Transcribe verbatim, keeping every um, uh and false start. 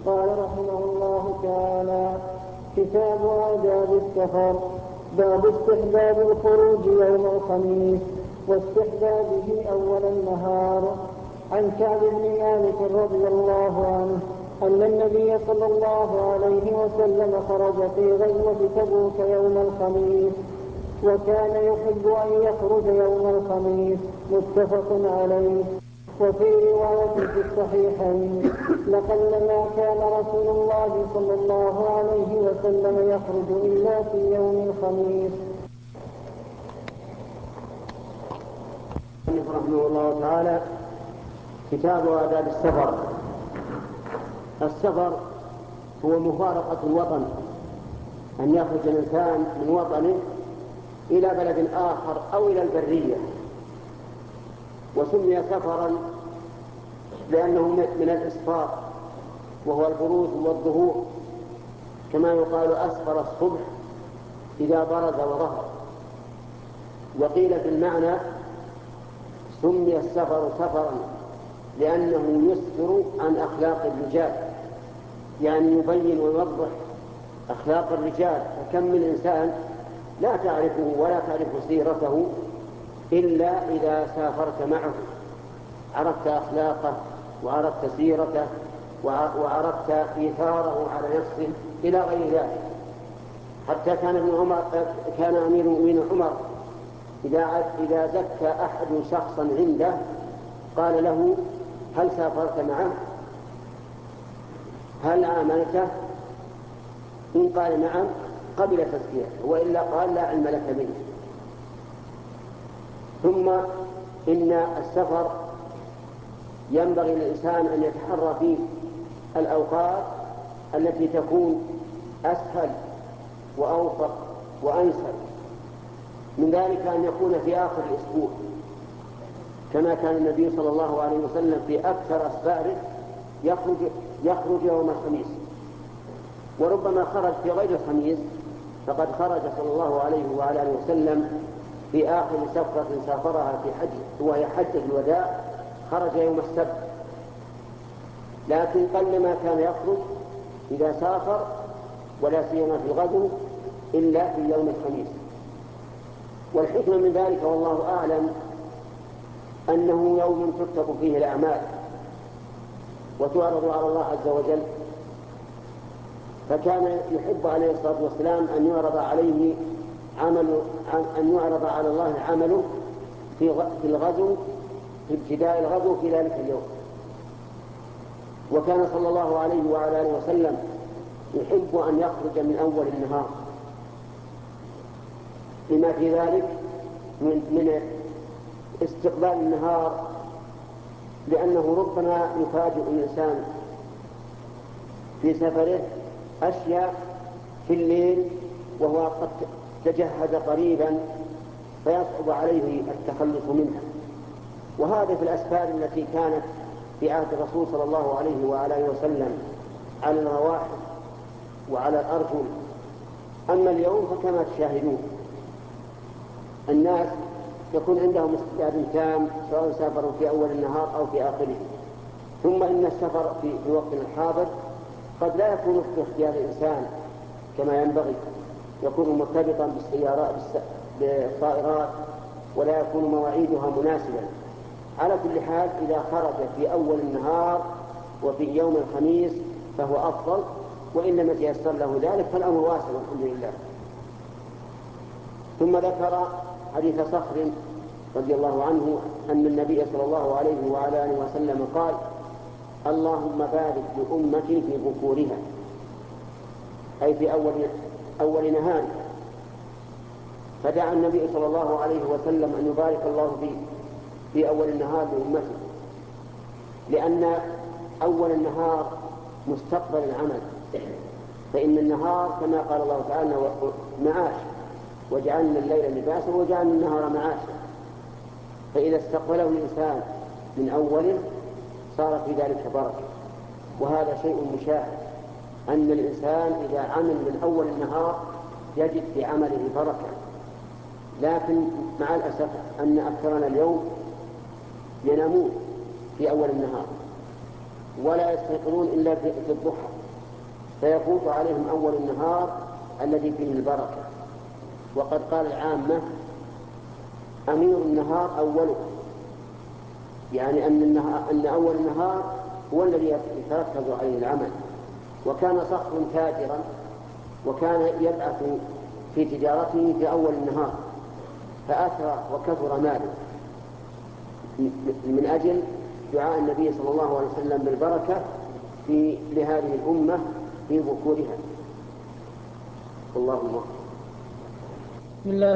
قال رحمه الله تعالى: كتاب آداب السفر. باب استحباب الخروج يوم الخميس واستحبابه أول النهار. عن كعب بن مالك رضي الله عنه أن النبي صلى الله عليه وسلم خرج في غزوة تبوك يوم الخميس، وكان يحب أن يخرج يوم الخميس. متفق عليه. وفي رواية في الصحيحين: لقلما كان رسول الله صلى الله عليه وسلم يخرج إلا في يوم الخميس. رحمه الله تعالى: كتاب آداب السفر. السفر هو مفارقة الوطن، أن يخرج الإنسان من وطنه إلى بلد آخر أو إلى البرية، وسمي سفرا لأنه من الإسفار، وهو البروز والظهور، كما يقال أسفر الصبح إذا برز وظهر. وقيل في المعنى: سمي السفر سفرا لأنه يسفر عن أخلاق الرجال، يعني يبين ويوضح أخلاق الرجال. فكم من إنسان لا تعرفه ولا تعرف سيرته إلا إذا سافرت معه، عرفت أخلاقه وعرفت سيرته وعرفت إيثاره على نفسه إلى غير ذلك. حتى كان ابن عمر كان أمير المؤمنين عمر إذا إذا زكى أحد شخصا عنده قال له: هل سافرت معه؟ هل عاملته؟ إن قال نعم قبل تزكيته، وإلا قال لا علم لك منه. ثم إن السفر ينبغي للإنسان أن يتحرى فيه الأوقات التي تكون أسهل وأوفق وأنسب، من ذلك أن يكون في آخر الأسبوع، كما كان النبي صلى الله عليه وسلم في أكثر أسفاره يخرج, يخرج يوم الخميس، وربما خرج في غير الخميس، فقد خرج صلى الله عليه وعلى وسلم في آخر سفرة سافرها في حج وهي حجة الوداع، خرج يوم السبت. لكن قلما كان يخرج إذا سافر، ولا سيما في الغزو، إلا في يوم الخميس. والحكمة من ذلك والله أعلم أنه يوم تكتب فيه الأعمال وتعرض على الله عز وجل، فكان يحب عليه الصلاة والسلام أن يعرض عليه عمل أن يعرض على الله عمله في الغزو، في ابتداء الغزو في ذلك اليوم. وكان صلى الله عليه وعلى آله وسلم يحب أن يخرج من أول النهار، لما في ذلك من استقبال النهار، لأنه ربما يفاجئ الإنسان في سفره أشياء في الليل وهو قد تجهز قريبا، فيصعب عليه التخلص منها. وهذا في الأسفار التي كانت في عهد الرسول صلى الله عليه وعلى آله وسلم على الرواحل وعلى الأرجل. أما اليوم فكما تشاهدون الناس يكون عندهم استعداد تام، سواء سافروا في أول النهار أو في آخره. ثم إن السفر في, في وقت الحاضر قد لا يكون باختيار الإنسان كما ينبغي، يكون مرتبطا بالسيارات بالطائرات، ولا يكون مواعيدها مناسبا. على كل حال إذا خرج في أول النهار وفي يوم الخميس فهو أفضل، وإن لم يتيسر له ذلك فالأمر واسع الحمد لله. ثم ذكر حديث صخر رضي الله عنه أن النبي صلى الله عليه وعلى آله وسلم قال: اللهم بارك لأمتي في بكورها، أي في أول, أول نهارها. فدعا النبي صلى الله عليه وسلم أن يبارك الله في, في أول النهار لأمته، لأن أول النهار مستقبل العمل، فإن النهار كما قال الله تعالى معاش، وجعلنا الليل لباسا وجعلنا النهار معاشا. فإذا استقبله الإنسان من أوله صار في ذلك بركة. وهذا شيء مشاهد، أن الإنسان إذا عمل من أول النهار يجد في عمله بركة. لكن مع الأسف أن أكثرنا اليوم ينامون في أول النهار، ولا يستيقظون إلا في الضحى، فيفوت عليهم أول النهار الذي فيه البركة. وقد قال العامة أمير النهار أوله، يعني أن, النهار أن أول النهار هو الذي يتركز عليه العمل. وكان صخر تاجرا وكان يبعث في تجارته في أول النهار، فأثرى وكثر ماله من أجل دعاء النبي صلى الله عليه وسلم بالبركة في لهذه الأمة في بكورها. والله أكبر.